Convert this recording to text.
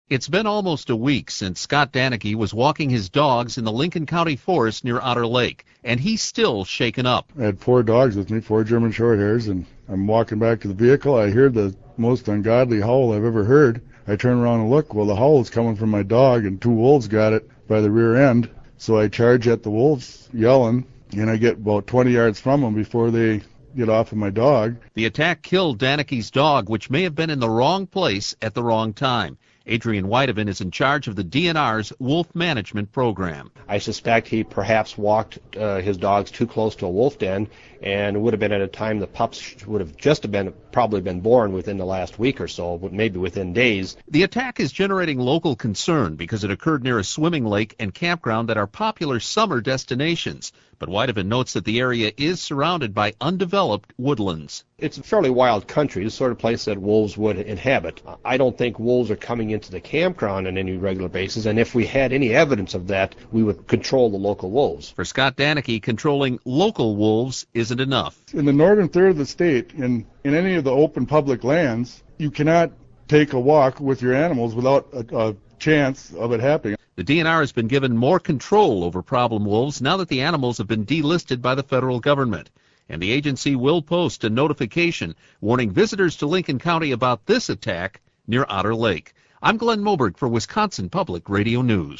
It's been almost a week since Scott Danicke was walking his dogs in the Lincoln County forest near Otter Lake, and he's still shaken up. I had 4 dogs with me, 4 German Shorthairs, and I'm walking back to the vehicle. I hear the most ungodly howl I've ever heard. I turn around and look. Well, the howl is coming from my dog, and 2 wolves got it by the rear end. So I charge at the wolves, yelling, and I get about 20 yards from them before they get off of my dog. The attack killed Danicke's dog, which may have been in the wrong place at the wrong time. Adrian Whitehaven is in charge of the DNR's Wolf Management Program. I suspect he perhaps walked his dogs too close to a wolf den, and it would have been at a time the pups would have probably been born within the last week or so, but maybe within days. The attack is generating local concern because it occurred near a swimming lake and campground that are popular summer destinations. But Whitehaven notes that the area is surrounded by undeveloped woodlands. It's a fairly wild country, the sort of place that wolves would inhabit. I don't think wolves are coming into the campground on any regular basis, and if we had any evidence of that, we would control the local wolves. For Scott Danicke, controlling local wolves isn't enough. In the northern third of the state, in any of the open public lands, you cannot take a walk with your animals without a chance of it happening. The DNR has been given more control over problem wolves now that the animals have been delisted by the federal government. And the agency will post a notification warning visitors to Lincoln County about this attack near Otter Lake. I'm Glenn Moberg for Wisconsin Public Radio News.